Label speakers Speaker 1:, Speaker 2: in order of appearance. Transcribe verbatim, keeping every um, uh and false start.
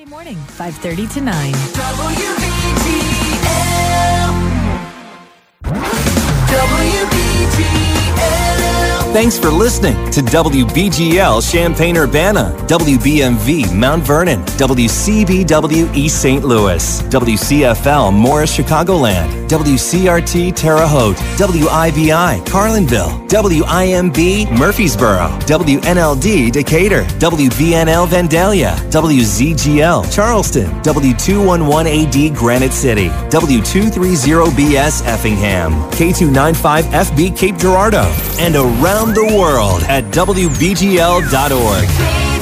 Speaker 1: Morning, five thirty to nine.
Speaker 2: W B G L. W B G L.
Speaker 3: Thanks for listening to W B G L Champaign-Urbana, W B M V Mount Vernon, W C B W East Saint Louis, W C F L Morris Chicagoland, W C R T Terre Haute, W I B I Carlinville, W I M B Murfreesboro, W N L D Decatur, W B N L Vandalia, W Z G L Charleston, W two eleven A D Granite City, W two thirty B S Effingham, K two ninety-five F B Cape Girardeau, and around the world at W B G L dot org.